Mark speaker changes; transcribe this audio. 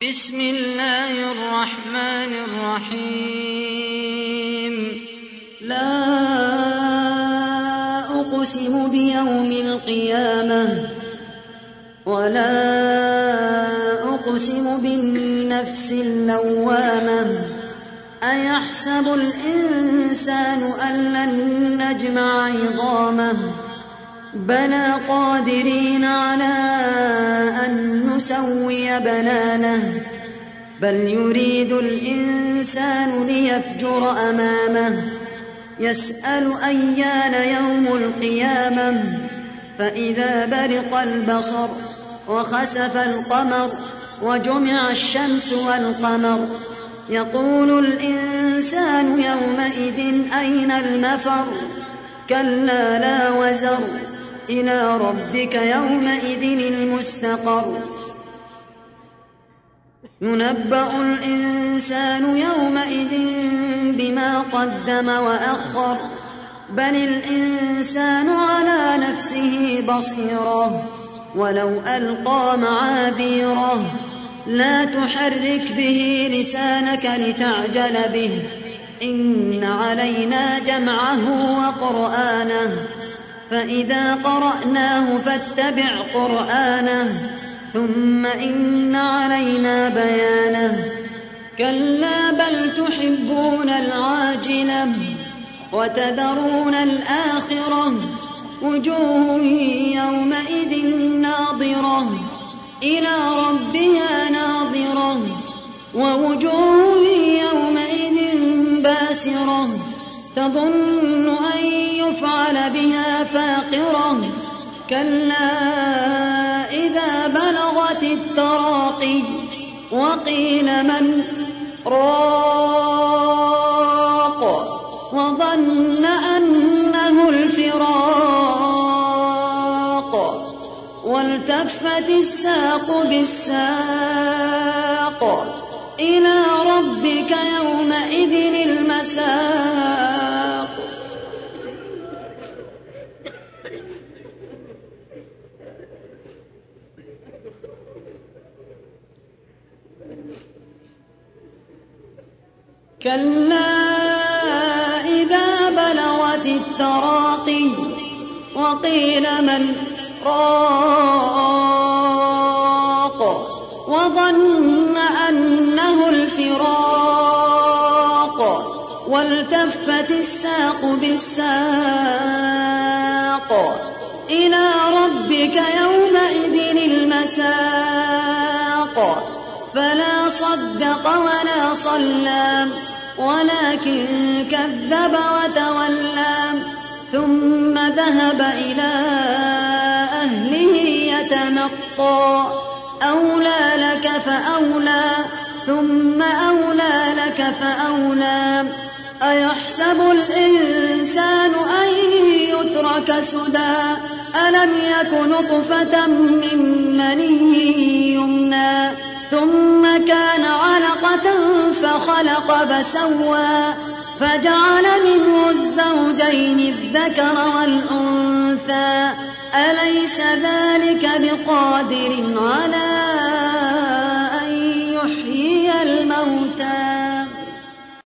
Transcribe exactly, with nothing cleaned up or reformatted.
Speaker 1: بسم الله الرحمن الرحيم
Speaker 2: لا أقسم بيوم القيامة ولا أقسم بالنفس اللوامة أيحسب الإنسان أن لن نجمع عظامه بلى قادرين على أن نسوي بنانه بل يريد الإنسان ليفجر أمامه يسأل أيان يوم القيامة فإذا برق البصر وخسف القمر وجمع الشمس والقمر يقول الإنسان يومئذ أين المفر كلا لا وزر إلى ربك يومئذ المستقر ينبأ الإنسان يومئذ بما قدم وأخر بل الإنسان على نفسه بصيرة ولو ألقى معاذيره لا تحرك به لسانك لتعجل به إن علينا جمعه وقرآنه فإذا قرأناه فاتبع قرآنه ثم إن علينا بيانه كلا بل تحبون العاجلة وتذرون الآخرة وجوه يومئذ ناظرة إلى ربها ناظرة ووجوه يومئذ باسرة تظن أن يفعل بها فاقرة كلا إذا بلغت التراقي وقيل من راق وظن أنه الفراق والتفت الساق بالساق إلى ربك يومئذ المساق كلا إذا بلغت التراقي وقيل من راق وظن أنه الفراق والتفت الساق بالساق إلى ربك يومئذ المساق فلا صدق ولا صلى ولكن كذب وتولى ثم ذهب إلى أهله يتمطى أولى لك فأولى ثم أولى لك فأولى أيحسب الإنسان أن يترك سدى ألم يك نطفة من مني يمنى ثم كان علقة فخلق فسوى فجعل منه الزوجين الذكر والأنثى أليس ذلك بقادر على